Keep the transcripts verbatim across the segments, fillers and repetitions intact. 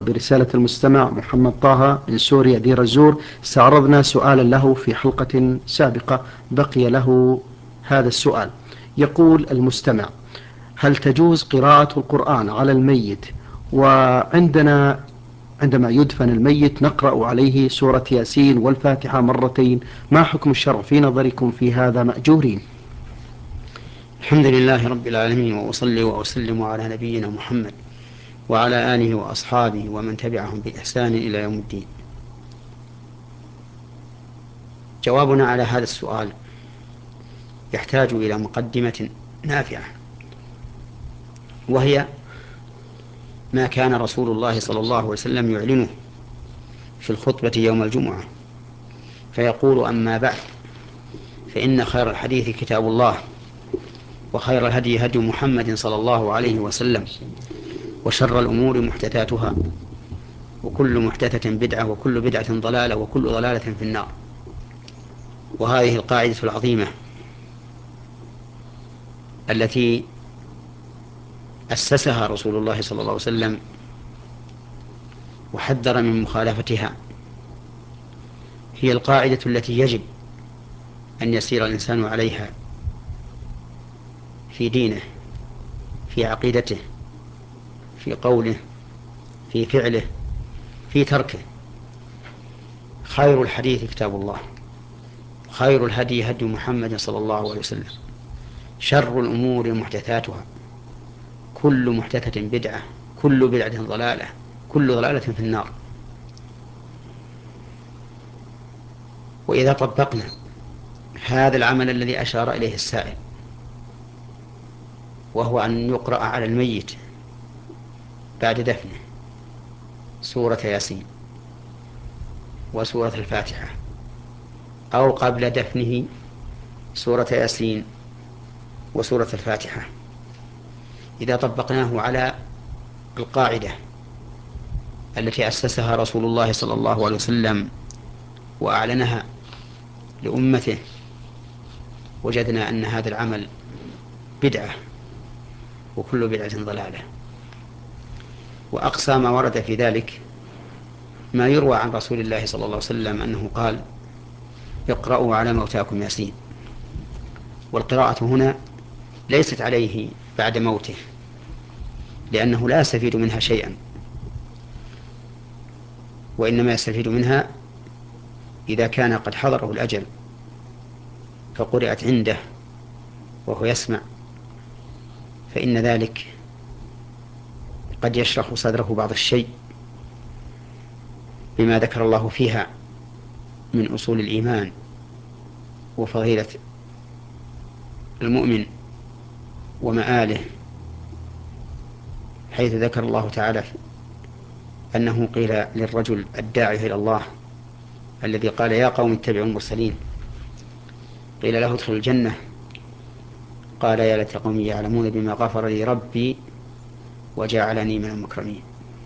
برسالة المستمع محمد طه من سوريا دير الزور. استعرضنا سؤالا له في حلقة سابقة، بقي له هذا السؤال. يقول المستمع: هل تجوز قراءة القرآن على الميت؟ وعندنا عندما يدفن الميت نقرأ عليه سورة ياسين والفاتحة مرتين، ما حكم الشرع في نظركم في هذا مأجورين؟ الحمد لله رب العالمين، وأصلي وأسلم على نبينا محمد وعلى آله وأصحابه ومن تبعهم بإحسان إلى يوم الدين. جوابنا على هذا السؤال يحتاج إلى مقدمة نافعة، وهي ما كان رسول الله صلى الله عليه وسلم يعلنه في الخطبة يوم الجمعة، فيقول: أما بعد، فإن خير الحديث كتاب الله، وخير الهدي هدي محمد صلى الله عليه وسلم، وشر الأمور محدثاتها، وكل محدثة بدعة، وكل بدعة ضلالة، وكل ضلالة في النار. وهذه القاعدة العظيمة التي أسسها رسول الله صلى الله عليه وسلم وحذر من مخالفتها هي القاعدة التي يجب أن يسير الإنسان عليها في دينه، في عقيدته، في قوله، في فعله، في تركه. خير الحديث كتاب الله، خير الهدي هدي محمد صلى الله عليه وسلم، شر الأمور محدثاتها، كل محدثة بدعة، كل بدعة ضلالة، كل ضلالة في النار. وإذا طبقنا هذا العمل الذي أشار إليه السائل، وهو أن يقرأ على الميت بعد دفنه سورة ياسين وسورة الفاتحة، أو قبل دفنه سورة ياسين وسورة الفاتحة، إذا طبقناه على القاعدة التي أسسها رسول الله صلى الله عليه وسلم وأعلنها لأمته، وجدنا أن هذا العمل بدعة، وكل بدعة ضلالة. وأقصى ما ورد في ذلك ما يروى عن رسول الله صلى الله عليه وسلم أنه قال: اقرأوا على موتاكم ياسين. والقراءة هنا ليست عليه بعد موته، لأنه لا يستفيد منها شيئا، وإنما يستفيد منها إذا كان قد حضره الأجل فقرأت عنده وهو يسمع، فإن ذلك قد يشرح صدره بعض الشيء بما ذكر الله فيها من أصول الإيمان وفضيلة المؤمن ومآله، حيث ذكر الله تعالى أنه قيل للرجل الداعي إلى الله الذي قال: يا قوم اتبعوا المرسلين، قيل له: ادخل الجنة، قال: يا ليت قومي يعلمون بما غفر لي ربي وجعلني من المكرمين.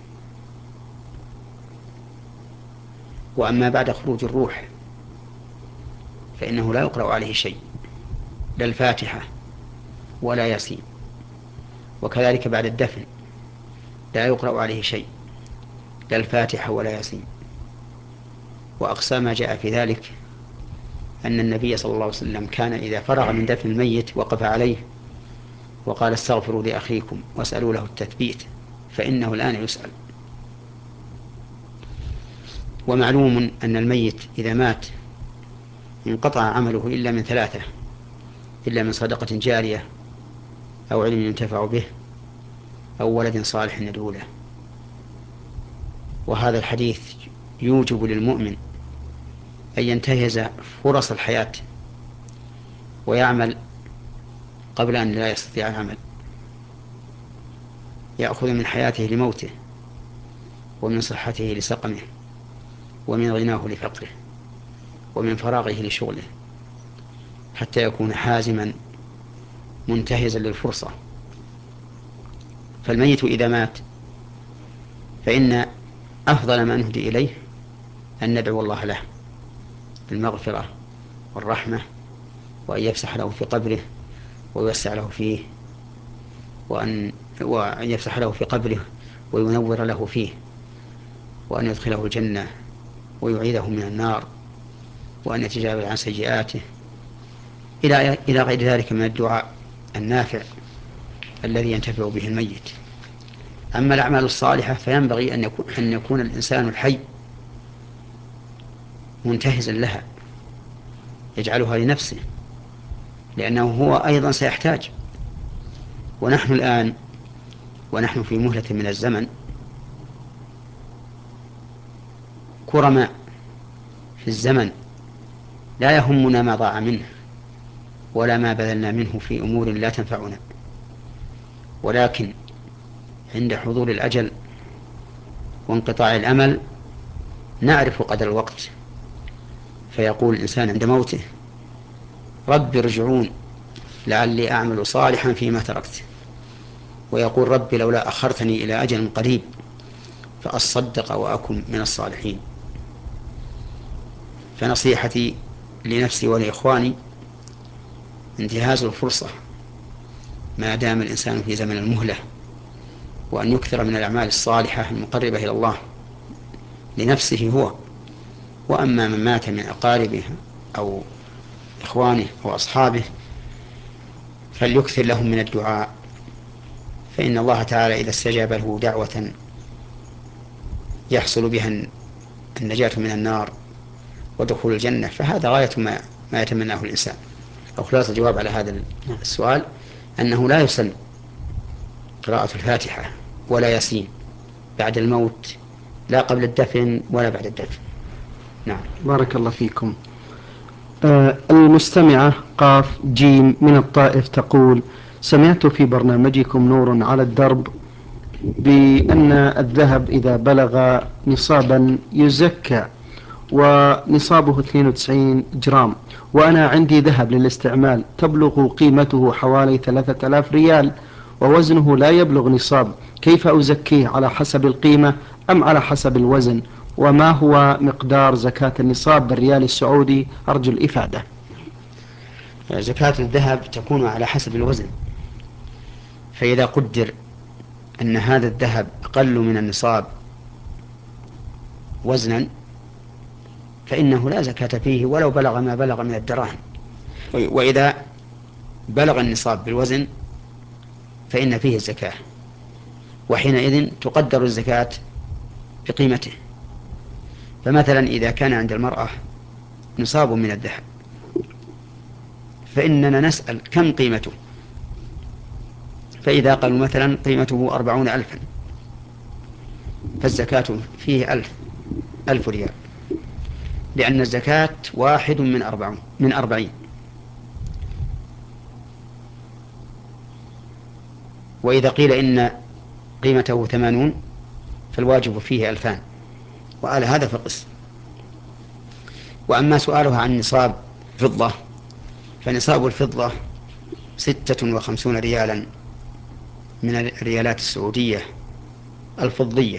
وأما بعد خروج الروح فإنه لا يقرأ عليه شيء، لا الفاتحة ولا ياسين، وكذلك بعد الدفن لا يقرأ عليه شيء، لا الفاتحة ولا ياسين. وأقصى ما جاء في ذلك أن النبي صلى الله عليه وسلم كان إذا فرغ من دفن الميت وقف عليه وقال: استغفروا لأخيكم واسألوا له التثبيت فإنه الآن يسأل. ومعلوم أن الميت إذا مات انقطع عمله إلا من ثلاثة: إلا من صدقة جارية، أو علم ينتفع به، أو ولد صالح يدعو له. وهذا الحديث يوجب للمؤمن أن ينتهز فرص الحياة ويعمل قبل أن لا يستطيع العمل، يأخذ من حياته لموته، ومن صحته لسقمه، ومن غناه لفقره، ومن فراغه لشغله، حتى يكون حازما منتهزا للفرصة. فالميت إذا مات فإن أفضل ما نهدي إليه أن ندعو الله له بالمغفرة والرحمة، وأن يفسح له في قبره ويوسع له فيه، وأن, وأن يفسح له في قبره وينور له فيه، وأن يدخله الجنة ويعيده من النار وأن يتجاوز عن سيئاته إلى إلى غير ذلك من الدعاء النافع الذي ينتفع به الميت. أما الأعمال الصالحة فينبغي أن يكون, أن يكون الإنسان الحي منتهزا لها يجعلها لنفسه، لأنه هو أيضا سيحتاج. ونحن الآن ونحن في مهلة من الزمن كرماء في الزمن، لا يهمنا ما ضاع منه ولا ما بذلنا منه في أمور لا تنفعنا، ولكن عند حضور الأجل وانقطاع الأمل نعرف قدر الوقت، فيقول الإنسان عند موته: رب ارجعون لعلي أعمل صالحا فيما تركت، ويقول: رب لولا أخرتني إلى أجل قريب فأصدق وأكن من الصالحين. فنصيحتي لنفسي ولإخواني انتهاز الفرصة ما دام الإنسان في زمن المهلة، وأن يكثر من الأعمال الصالحة المقربة إلى الله لنفسه هو، وأما من مات من أقاربه أو إخوانه أو أصحابه فليكثر لهم من الدعاء، فإن الله تعالى إذا استجاب له دعوة يحصل بها النجاة من النار ودخول الجنة فهذا غاية ما, ما يتمناه الإنسان. أو خلاصة الجواب على هذا السؤال أنه لا يسن قراءة الفاتحة ولا ياسين بعد الموت، لا قبل الدفن ولا بعد الدفن. نعم. بارك الله فيكم. آه المستمعة قاف جيم من الطائف تقول: سمعت في برنامجكم نور على الدرب بأن الذهب إذا بلغ نصابا يزكى، ونصابه اثنين وتسعين جرام، وأنا عندي ذهب للاستعمال تبلغ قيمته حوالي ثلاثة آلاف ريال ووزنه لا يبلغ نصاب، كيف أزكيه؟ على حسب القيمة أم على حسب الوزن؟ وما هو مقدار زكاة النصاب بالريال السعودي؟ أرجو الإفادة. زكاة الذهب تكون على حسب الوزن، فإذا قدر أن هذا الذهب أقل من النصاب وزنا فإنه لا زكاة فيه ولو بلغ ما بلغ من الدراهم، وإذا بلغ النصاب بالوزن فإن فيه الزكاة، وحينئذ تقدر الزكاة بقيمته. فمثلا إذا كان عند المرأة نصاب من الذهب فإننا نسأل كم قيمته، فإذا قالوا مثلا قيمته أربعون ألفا فالزكاة فيه ألف ألف ريال، لأن الزكاة واحد من أربعين من أربعين. وإذا قيل إن قيمته ثمانون فالواجب فيه ألفان، وعلى هذا فقس. وأما سؤالها عن نصاب فضة فنصاب الفضة ستة وخمسون ريالا من الريالات السعودية الفضية،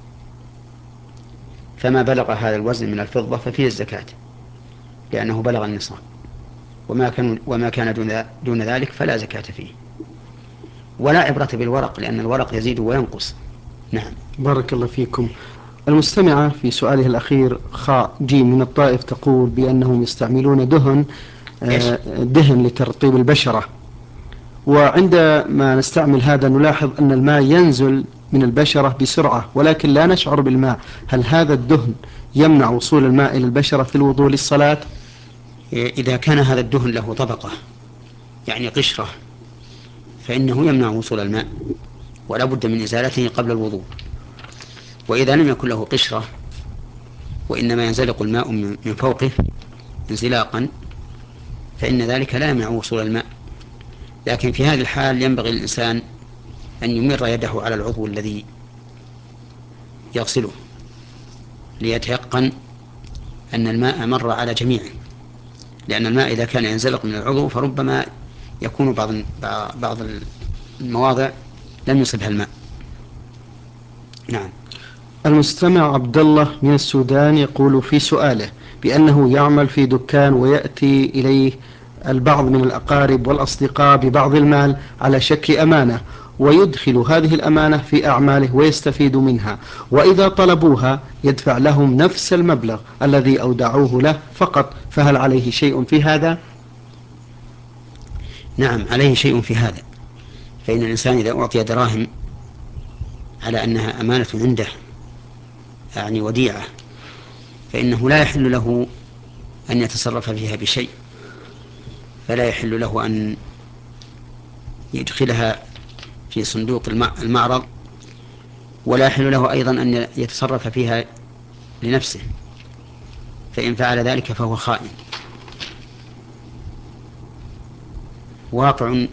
فما بلغ هذا الوزن من الفضة ففيه الزكاة لأنه بلغ النصاب، وما كان, وما كان دون, دون ذلك فلا زكاة فيه، ولا عبرة بالورق لأن الورق يزيد وينقص. نعم. بارك الله فيكم. المستمعة في سؤالها الأخير خاء جيم من الطائف تقول بأنهم يستعملون دهن آه دهن لترطيب البشرة، وعندما نستعمل هذا نلاحظ أن الماء ينزل من البشرة بسرعة ولكن لا نشعر بالماء، هل هذا الدهن يمنع وصول الماء إلى البشرة في الوضوء للصلاة؟ إذا كان هذا الدهن له طبقة يعني قشرة فإنه يمنع وصول الماء ولا بد من إزالته قبل الوضوء. وإذا لم يكن له قشرة وإنما ينزلق الماء من فوقه انزلاقا فإن ذلك لا يمنع وصول الماء، لكن في هذه الحال ينبغي الإنسان أن يمر يده على العضو الذي يغسله ليتيقن أن الماء مر على جميعه، لأن الماء إذا كان ينزلق من العضو فربما يكون بعض بعض المواضع لم يصبها الماء. نعم. المستمع عبد الله من السودان يقول في سؤاله بأنه يعمل في دكان ويأتي إليه البعض من الأقارب والأصدقاء ببعض المال على شكل أمانة، ويدخل هذه الأمانة في أعماله ويستفيد منها، وإذا طلبوها يدفع لهم نفس المبلغ الذي أودعوه له فقط، فهل عليه شيء في هذا؟ نعم، عليه شيء في هذا. فإن الإنسان إذا أعطي دراهم على أنها أمانة عنده، يعني وديعة، فإنه لا يحل له أن يتصرف فيها بشيء، فلا يحل له أن يدخلها في صندوق المعرض، ولا يحل له أيضا أن يتصرف فيها لنفسه، فإن فعل ذلك فهو خائن. واقع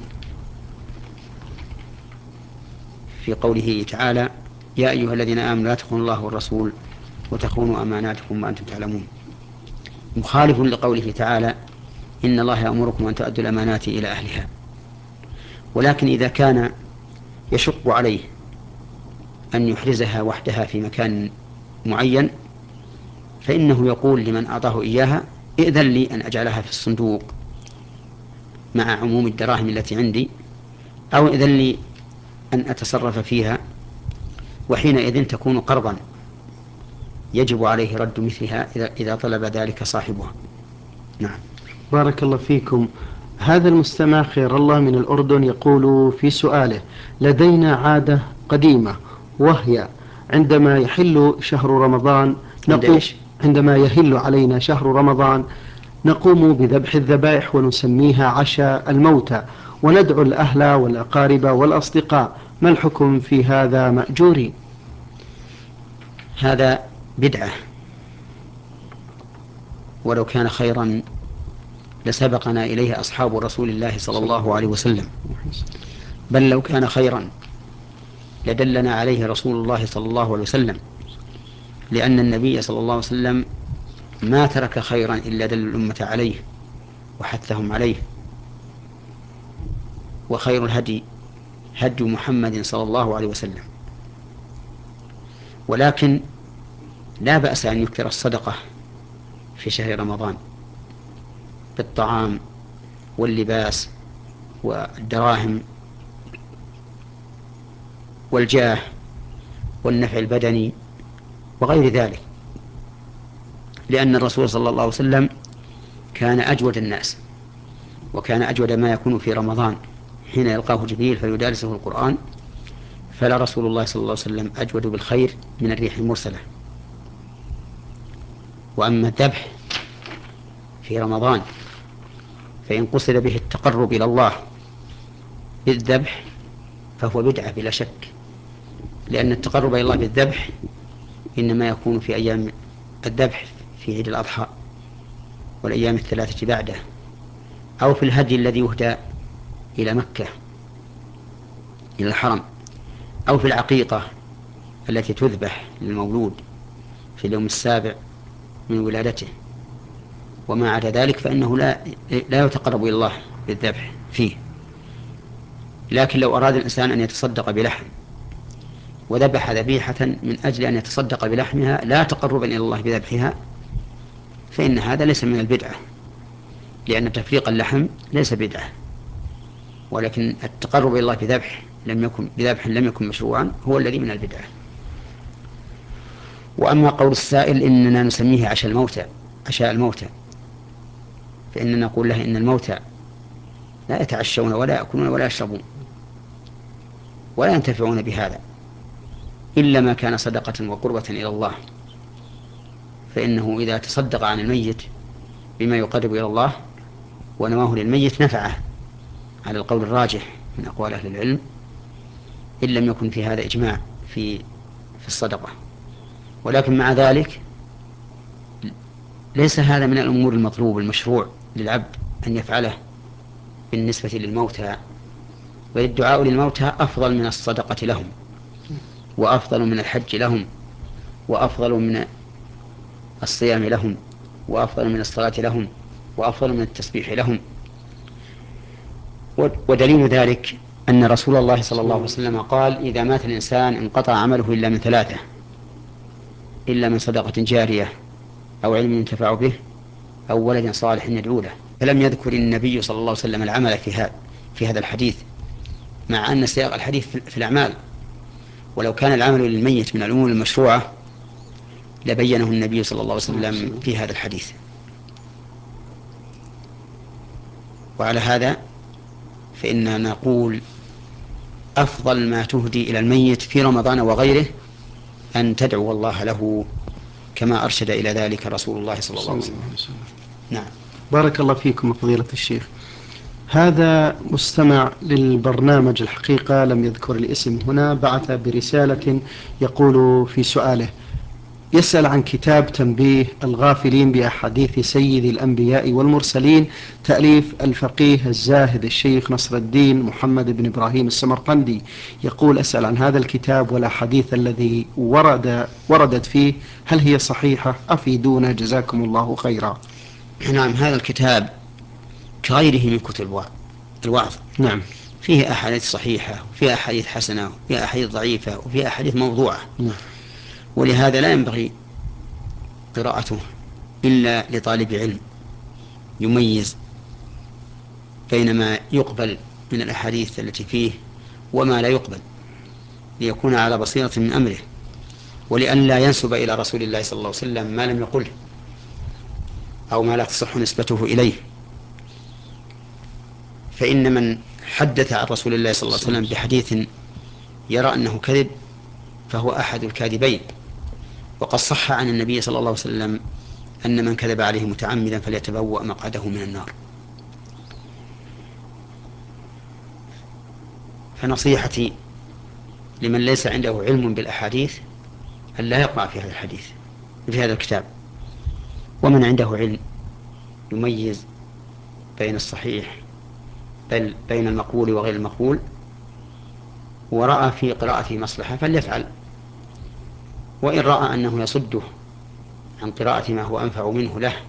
في قوله تعالى: يا أيها الذين آمنوا لا تخونوا الله والرسول وتخونوا أماناتكم وأنتم تعلمون، مخالف لقوله تعالى: إن الله يأمركم أن تؤدوا الأمانات إلى أهلها. ولكن إذا كان يشق عليه أن يحرزها وحدها في مكان معين، فإنه يقول لمن أعطاه إياها: ائذن لي أن أجعلها في الصندوق مع عموم الدراهم التي عندي، أو ائذن لي أن أتصرف فيها، وحينئذ تكون قرضا يجب عليه رد مثلها إذا طلب ذلك صاحبها. نعم. بارك الله فيكم. هذا المستمع خير الله من الأردن يقول في سؤاله: لدينا عادة قديمة، وهي عندما يحل شهر رمضان نقوم عندما يهل علينا شهر رمضان نقوم بذبح الذبائح ونسميها عشاء الموتى، وندعو الأهل والأقارب والأصدقاء، ما الحكم في هذا مأجوري؟ هذا بدعة، ولو كان خيرا لسبقنا إليه أصحاب رسول الله صلى الله عليه وسلم، بل لو كان خيرا لدلنا عليه رسول الله صلى الله عليه وسلم، لأن النبي صلى الله عليه وسلم ما ترك خيرا إلا دل الأمة عليه وحثهم عليه. وخير الهدي هدي محمد صلى الله عليه وسلم. ولكن لا بأس أن يكثر الصدقة في شهر رمضان بالطعام واللباس والدراهم والجاه والنفع البدني وغير ذلك، لأن الرسول صلى الله عليه وسلم كان أجود الناس، وكان أجود ما يكون في رمضان حين يلقاه جبريل فيدارسه القرآن، فلا رسول الله صلى الله عليه وسلم أجود بالخير من الريح المرسلة. وأما الذبح في رمضان فإن قصد به التقرب إلى الله بالذبح فهو بدعة بلا شك، لأن التقرب إلى الله بالذبح إنما يكون في أيام الذبح في عيد الأضحى والأيام الثلاثة بعده، أو في الهدي الذي يهدى إلى مكة إلى الحرم، أو في العقيقة التي تذبح للمولود في اليوم السابع من ولادته. وما عدا ذلك فإنه لا لا يتقرب إلى الله بالذبح فيه. لكن لو أراد الإنسان أن يتصدق بلحم وذبح ذبيحة من أجل أن يتصدق بلحمها لا تقربا إلى الله بذبحها، فإن هذا ليس من البدعة، لأن تفريق اللحم ليس بدعة، ولكن التقرب إلى الله بذبح لم يكن بذبح لم يكن مشروعا هو الذي من البدعة. وأما قول السائل إننا نسميه عشاء الموتى عشاء الموتى، فإننا نقول له إن الموتى لا يتعشون ولا يأكلون ولا يشربون ولا ينتفعون بهذا إلا ما كان صدقة وقربة إلى الله، فإنه إذا تصدق عن الميت بما يقرب إلى الله ونواه للميت نفعه على القول الراجح من أقوال أهل العلم، إن لم يكن في هذا إجماع في في الصدقة. ولكن مع ذلك ليس هذا من الأمور المطلوب المشروع للعبد أن يفعله بالنسبة للموتى، بل الدعاء للموتى أفضل من الصدقة لهم، وأفضل من الحج لهم، وأفضل من الصيام لهم، وأفضل من الصلاة لهم، وأفضل من التسبيح لهم. ودليل ذلك أن رسول الله صلى الله عليه وسلم قال: إذا مات الإنسان انقطع عمله إلا من ثلاثة، إلا من صدقة جارية أو علم ينتفع به أو ولد صالح يدعو له. فلم يذكر النبي صلى الله عليه وسلم العمل في هذا في هذا الحديث، مع أن سياق الحديث في الأعمال، ولو كان العمل للميت من الأمور المشروعة لبينه النبي صلى الله عليه وسلم في هذا الحديث. وعلى هذا فإننا نقول أفضل ما تهدي إلى الميت في رمضان وغيره أن تدعو الله له كما أرشد إلى ذلك رسول الله صلى الله عليه وسلم. نعم. بارك الله فيكم فضيلة الشيخ. هذا مستمع للبرنامج الحقيقة لم يذكر الاسم هنا، بعث برسالة يقول في سؤاله، يسأل عن كتاب تنبيه الغافلين بأحاديث سيد الأنبياء والمرسلين، تأليف الفقيه الزاهد الشيخ نصر الدين محمد بن إبراهيم السمرقندي. يقول أسأل عن هذا الكتاب والأحاديث الذي ورد وردت فيه، هل هي صحيحة؟ أفيدونا جزاكم الله خيرا. نعم، هذا الكتاب كغيره من كتب الوعظ، نعم، فيه أحاديث صحيحة وفيه أحاديث حسنة وفيه أحاديث ضعيفة وفيه أحاديث موضوعة. نعم. ولهذا لا ينبغي قراءته إلا لطالب علم يميز بين ما يقبل من الأحاديث التي فيه وما لا يقبل، ليكون على بصيرة من أمره، ولأن لا ينسب إلى رسول الله صلى الله عليه وسلم ما لم يقله أو ما لا تصح نسبته إليه. فإن من حدث عن رسول الله صلى الله عليه وسلم بحديث يرى أنه كذب فهو أحد الكاذبين. وقد صح عن النبي صلى الله عليه وسلم أن من كذب عليه متعمدا فليتبوأ مقعده من النار. فنصيحتي لمن ليس عنده علم بالأحاديث أن لا يقع في هذا الحديث في هذا الكتاب، ومن عنده علم يميز بين الصحيح بل بين المقبول وغير المقبول ورأى في قراءته مصلحة فليفعل، وإن رأى أنه يصده عن قراءة ما هو أنفع منه له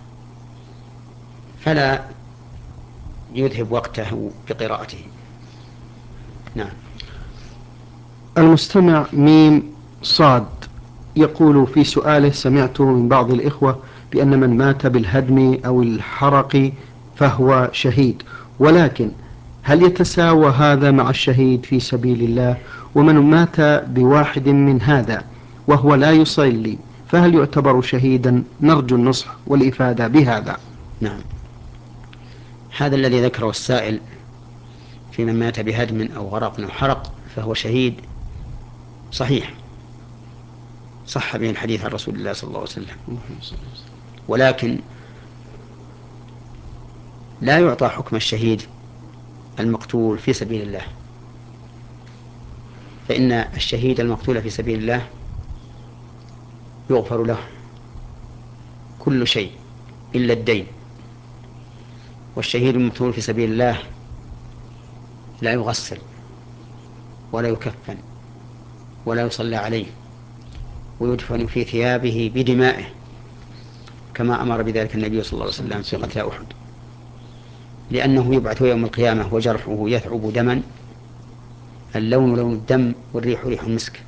فلا يذهب وقته بقراءته. نعم. المستمع ميم صاد يقول في سؤاله، سمعت من بعض الإخوة بأن من مات بالهدم أو الحرق فهو شهيد، ولكن هل يتساوى هذا مع الشهيد في سبيل الله؟ ومن مات بواحد من هذا وهو لا يصلي فهل يعتبر شهيدا؟ نرجو النصح والإفادة بهذا. نعم، هذا الذي ذكره السائل في من مات بهدم أو غرق أو حرق فهو شهيد صحيح، صح به الحديث عن رسول الله صلى الله عليه وسلم، ولكن لا يعطى حكم الشهيد المقتول في سبيل الله، فإن الشهيد المقتول في سبيل الله يغفر له كل شيء إلا الدين، والشهيد المقتول في سبيل الله لا يغسل ولا يكفن ولا يصلى عليه ويدفن في ثيابه بدمائه كما أمر بذلك النبي صلى الله عليه وسلم في قتل أحد، لأنه يبعث يوم القيامة وجرحه يثعب دما، اللون لون الدم والريح ريح المسك.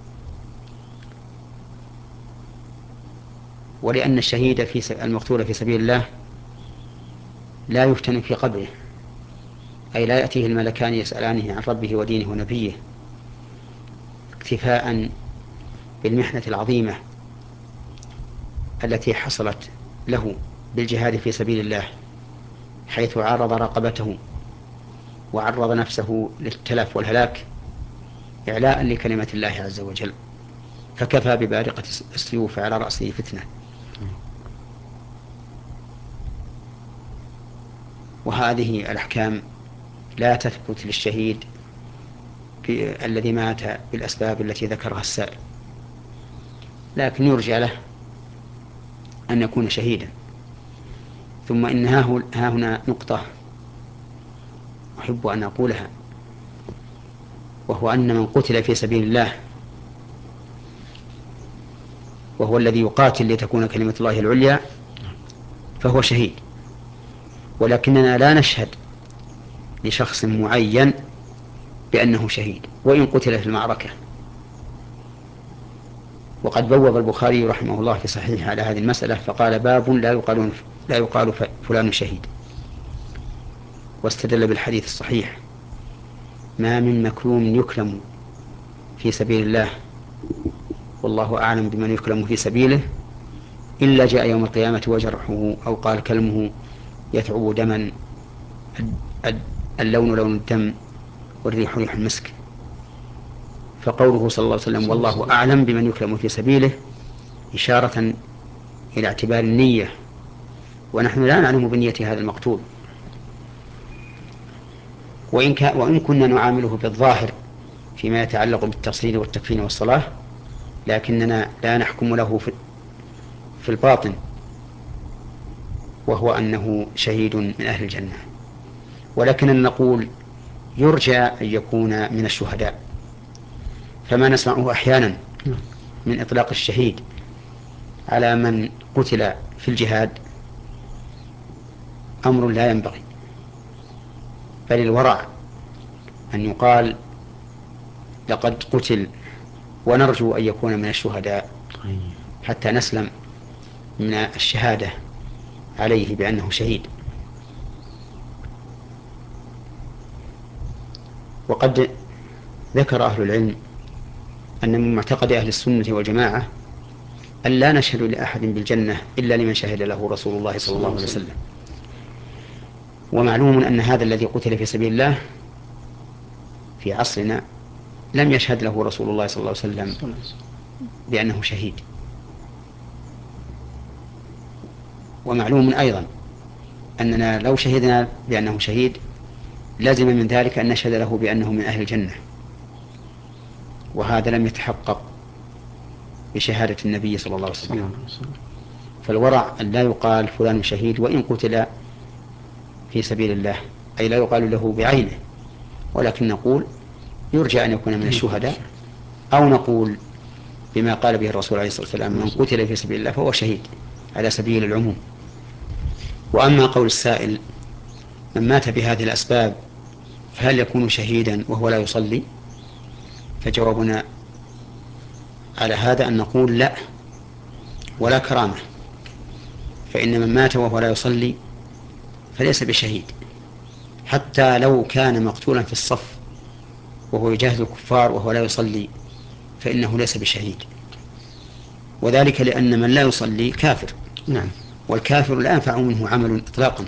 ولأن الشهيد في المقتول في سبيل الله لا يفتن في قبره، أي لا يأتيه الملكان يسألانه عن ربه ودينه ونبيه، اكتفاء بالمحنة العظيمة التي حصلت له بالجهاد في سبيل الله، حيث عرض رقبته وعرض نفسه للتلف والهلاك إعلاء لكلمة الله عز وجل، فكفى ببارقة السيوف على رأسه فتنة. وهذه الأحكام لا تثبت للشهيد الذي مات بالأسباب التي ذكرها السائل، لكن يرجى له أن يكون شهيدا. ثم إن ها هنا نقطة أحب أن أقولها، وهو أن من قتل في سبيل الله وهو الذي يقاتل لتكون كلمة الله العليا فهو شهيد، ولكننا لا نشهد لشخص معين بأنه شهيد وإن قتل في المعركة. وقد بوب البخاري رحمه الله في صحيحه على هذه المسألة فقال: باب لا يقال لا يقال فلان شهيد، واستدل بالحديث الصحيح ما من مكلوم يكلم في سبيل الله والله أعلم بمن يكلم في سبيله إلا جاء يوم القيامة وجرحه أو قال كلمه يثعب دما اللون لون الدم والريح ريح المسك. فقوله صلى الله عليه وسلم والله أعلم بمن يكلم في سبيله إشارة إلى اعتبار النية، ونحن لا نعلم بنية هذا المقتول، وإن, وإن كنا نعامله بالظاهر فيما يتعلق بالتصليل والتكفين والصلاة، لكننا لا نحكم له في الباطن وهو أنه شهيد من أهل الجنة، ولكننا نقول يرجى أن يكون من الشهداء. فما نسمعه أحيانا من إطلاق الشهيد على من قتل في الجهاد أمر لا ينبغي، بل الورع أن يقال لقد قتل ونرجو أن يكون من الشهداء حتى نسلم من الشهادة عليه بأنه شهيد. وقد ذكر أهل العلم أن من معتقد أهل السنة والجماعة أن لا نشهد لأحد بالجنة إلا لمن شهد له رسول الله صلى الله عليه وسلم. ومعلوم أن هذا الذي قتل في سبيل الله في عصرنا لم يشهد له رسول الله صلى الله عليه وسلم بأنه شهيد. ومعلوم أيضا أننا لو شهدنا بأنه شهيد لازم من ذلك أن نشهد له بأنه من أهل الجنة، وهذا لم يتحقق بشهادة النبي صلى الله عليه وسلم. فالورع أن لا يقال فلان شهيد وإن قتل في سبيل الله، أي لا يقال له بعينه، ولكن نقول يرجى أن يكون من الشهداء، أو نقول بما قال به الرسول عليه الصلاة والسلام من قتل في سبيل الله فهو شهيد على سبيل العموم. وأما قول السائل من مات بهذه الأسباب فهل يكون شهيدا وهو لا يصلي؟ فجوابنا على هذا أن نقول لا، ولا كرامة، فإن من مات وهو لا يصلي فليس بشهيد، حتى لو كان مقتولا في الصف وهو يجاهد الكفار وهو لا يصلي فإنه ليس بشهيد، وذلك لأن من لا يصلي كافر. نعم. والكافر لا ينفع منه عمل إطلاقا،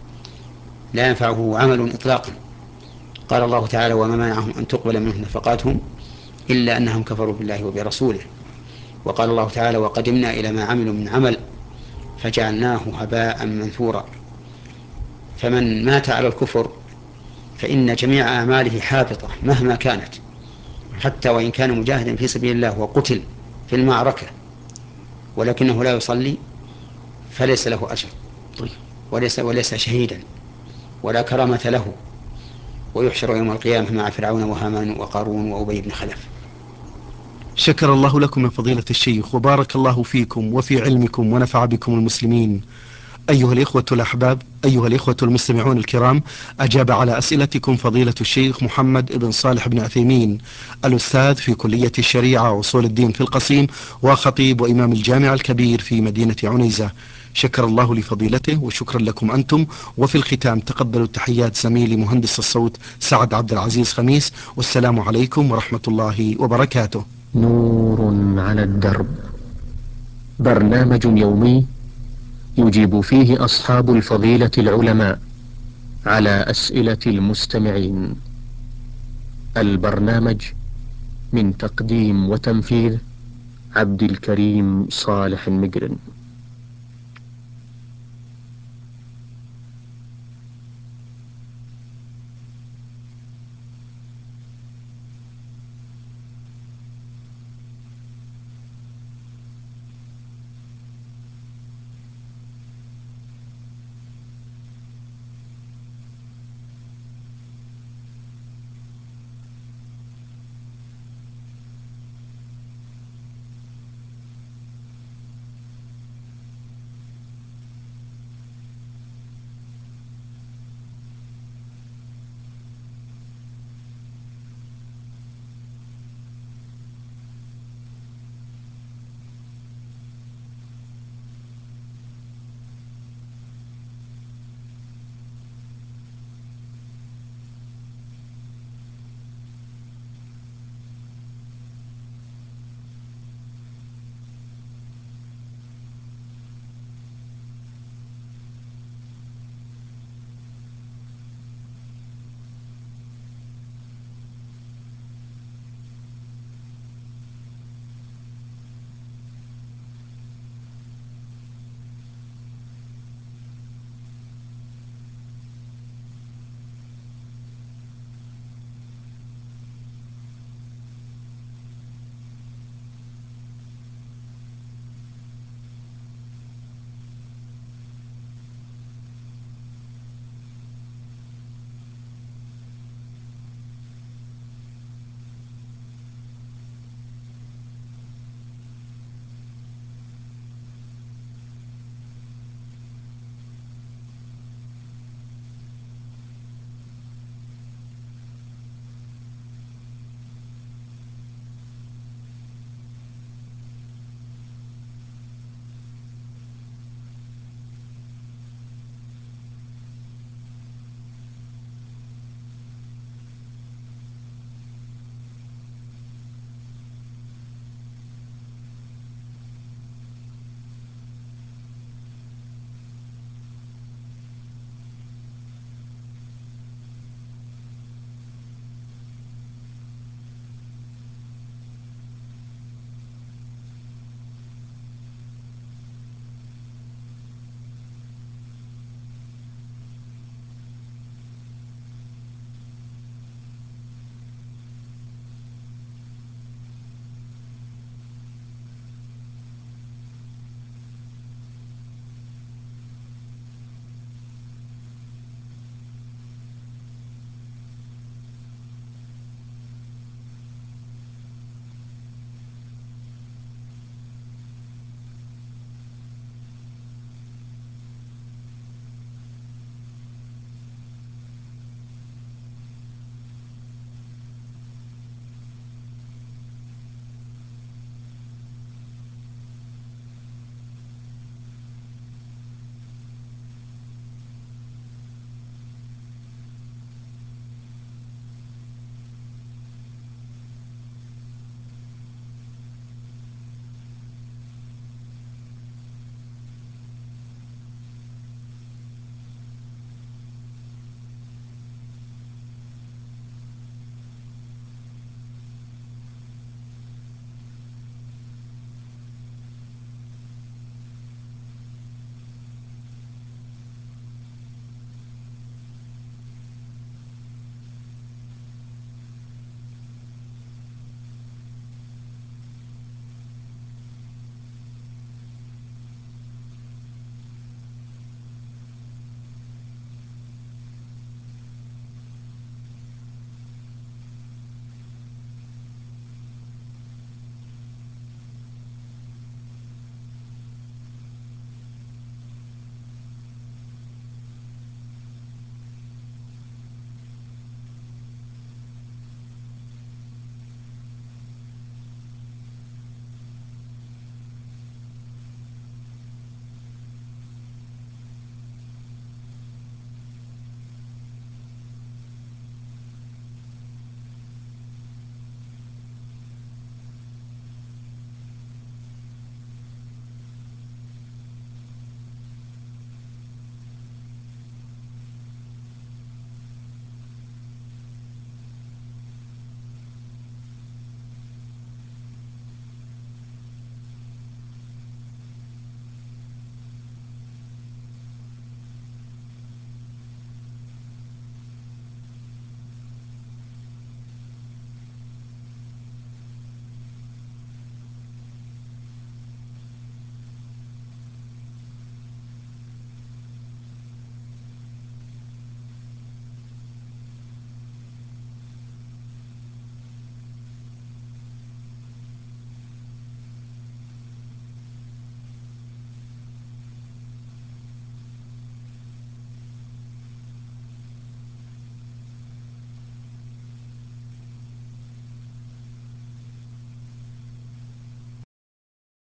لا ينفعه عمل إطلاقا. قال الله تعالى وما منعهم أن تقبل منهم نفقاتهم إلا أنهم كفروا بالله وبرسوله. وقال الله تعالى وقدمنا إلى ما عملوا من عمل فجعلناه هباء منثورا. فمن مات على الكفر فإن جميع أعماله حابطة مهما كانت، حتى وإن كان مجاهدا في سبيل الله وقتل في المعركة ولكنه لا يصلي فليس له أجر وليس, وليس شهيدا ولا كرامة له، ويحشر يوم القيامة مع فرعون وهامان وقارون وأبي بن خلف. شكر الله لكم من فضيلة الشيخ وبارك الله فيكم وفي علمكم ونفع بكم المسلمين. أيها الإخوة الأحباب، أيها الإخوة المستمعون الكرام، أجاب على أسئلتكم فضيلة الشيخ محمد بن صالح بن عثيمين، الأستاذ في كلية الشريعة وأصول الدين في القصيم، وخطيب وإمام الجامع الكبير في مدينة عنيزة. شكر الله لفضيلته وشكرا لكم أنتم. وفي الختام تقبلوا تحيات زميلي مهندس الصوت سعد عبد العزيز خميس، والسلام عليكم ورحمة الله وبركاته. نور على الدرب، برنامج يومي يجيب فيه أصحاب الفضيلة العلماء على أسئلة المستمعين. البرنامج من تقديم وتنفيذ عبد الكريم صالح المقرن.